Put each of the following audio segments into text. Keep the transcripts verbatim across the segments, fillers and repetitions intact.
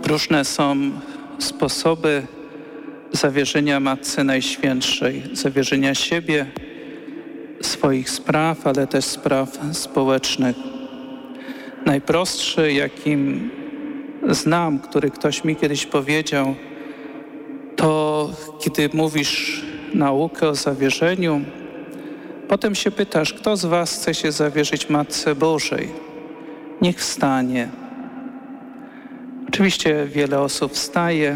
Różne są sposoby zawierzenia Matce Najświętszej, zawierzenia siebie, swoich spraw, ale też spraw społecznych. Najprostszy, jakim znam, który ktoś mi kiedyś powiedział, to kiedy mówisz naukę o zawierzeniu, potem się pytasz, kto z was chce się zawierzyć Matce Bożej? Niech wstanie. Oczywiście wiele osób wstaje.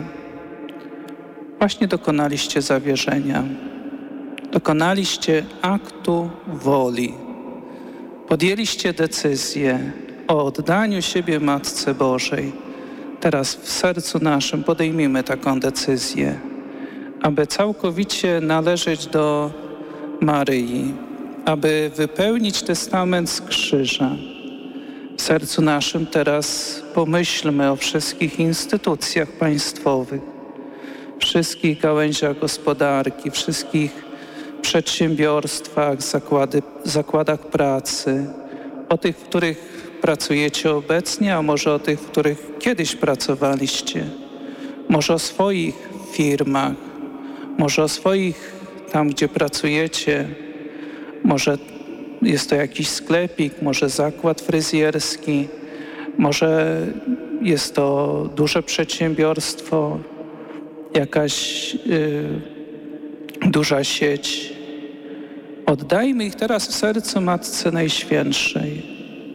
Właśnie dokonaliście zawierzenia. Dokonaliście aktu woli. Podjęliście decyzję o oddaniu siebie Matce Bożej. Teraz w sercu naszym podejmijmy taką decyzję, aby całkowicie należeć do Maryi, aby wypełnić testament z krzyża. W sercu naszym teraz pomyślmy o wszystkich instytucjach państwowych, wszystkich gałęziach gospodarki, wszystkich przedsiębiorstwach, zakłady, zakładach pracy, o tych, w których pracujecie obecnie, a może o tych, w których kiedyś pracowaliście, może o swoich firmach, może o swoich tam, gdzie pracujecie, może jest to jakiś sklepik, może zakład fryzjerski, może jest to duże przedsiębiorstwo, jakaś yy, duża sieć. Oddajmy ich teraz w sercu Matce Najświętszej,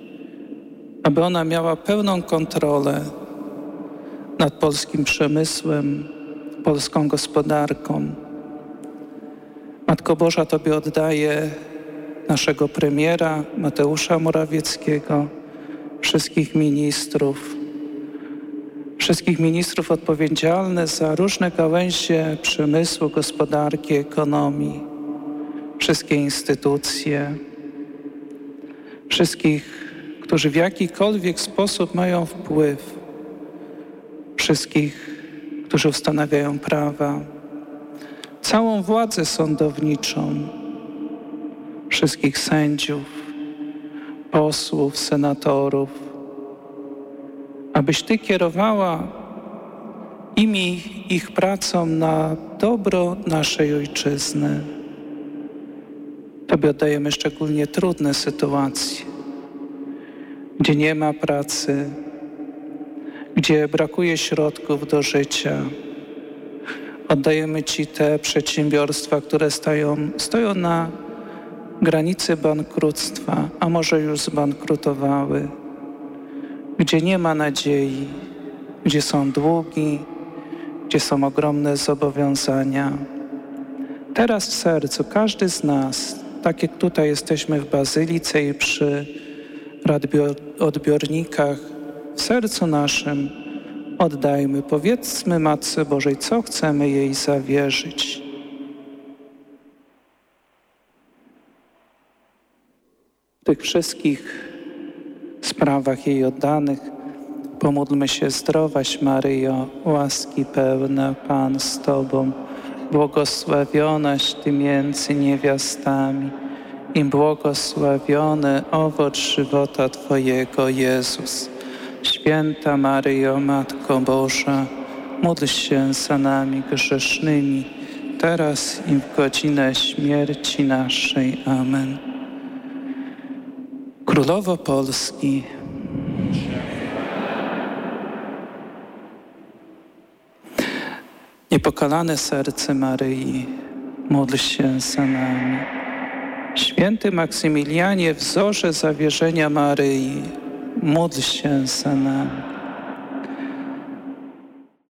aby ona miała pełną kontrolę nad polskim przemysłem, polską gospodarką. Matko Boża, Tobie oddaję naszego premiera Mateusza Morawieckiego, wszystkich ministrów, wszystkich ministrów odpowiedzialnych za różne gałęzie przemysłu, gospodarki, ekonomii, wszystkie instytucje, wszystkich, którzy w jakikolwiek sposób mają wpływ, wszystkich, którzy ustanawiają prawa, całą władzę sądowniczą, wszystkich sędziów, posłów, senatorów, abyś Ty kierowała imi ich pracą na dobro naszej Ojczyzny. Tobie oddajemy szczególnie trudne sytuacje, gdzie nie ma pracy, gdzie brakuje środków do życia. Oddajemy Ci te przedsiębiorstwa, które stają, stoją na granicy bankructwa, a może już zbankrutowały, gdzie nie ma nadziei, gdzie są długi, gdzie są ogromne zobowiązania. Teraz w sercu każdy z nas, tak jak tutaj jesteśmy w Bazylice i przy odbiornikach, w sercu naszym oddajmy, powiedzmy Matce Bożej, co chcemy jej zawierzyć. W tych wszystkich sprawach jej oddanych pomódlmy się: zdrowaś Maryjo, łaski pełna, Pan z Tobą, błogosławionaś Ty między niewiastami i błogosławiony owoc żywota Twojego, Jezus. Święta Maryjo, Matko Boża, módl się za nami grzesznymi, teraz i w godzinę śmierci naszej. Amen. Królowo Polski, niepokalane serce Maryi, módl się za nami. Święty Maksymilianie, wzorze zawierzenia Maryi, módl się za nami.